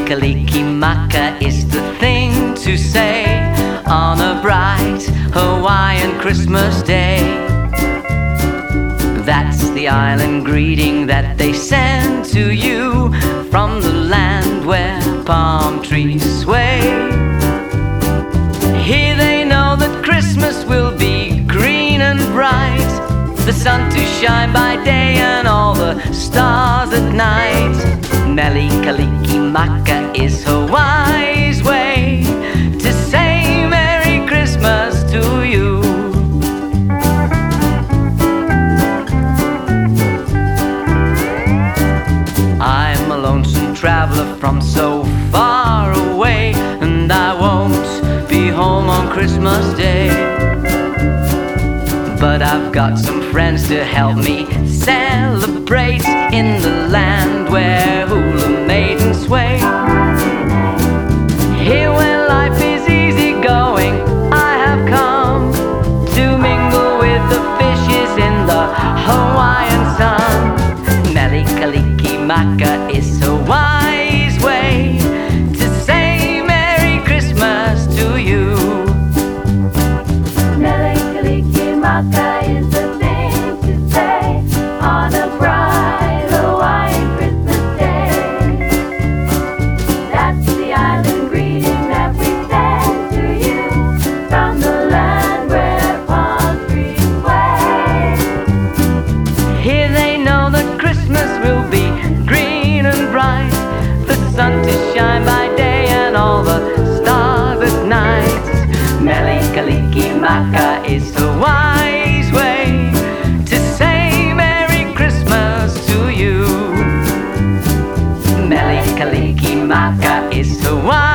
Kalikimaka is the thing to say on a bright Hawaiian Christmas day. That's the island greeting that they send to you from the land where palm trees sway. Here they know that Christmas will be green and bright, the sun to shine by day and all the stars at night. Mele Kalikimaka is Hawaii's way to say Merry Christmas to you. I'm a lonesome traveler from so far away, and I won't be home on Christmas Day. But I've got some friends to help me celebrate in the land where hula maidens sway. Here where life is easy going, I have come to mingle with the fishes in the Hawaiian sun. Mele Kalikimaka is Hawaii's way to say Merry Christmas to you. Mele Kalikimaka is the thing to say on a bright Hawaiian Christmas day. That's the island greeting that we send to you from the land where palm trees sway. Here they know that Christmas will be green and bright, the sun to shine by day and all the stars at night. Mele Kalikimaka is Hawaii's way to say Merry Christmas to you. Mele Kalikimaka is Hawaii.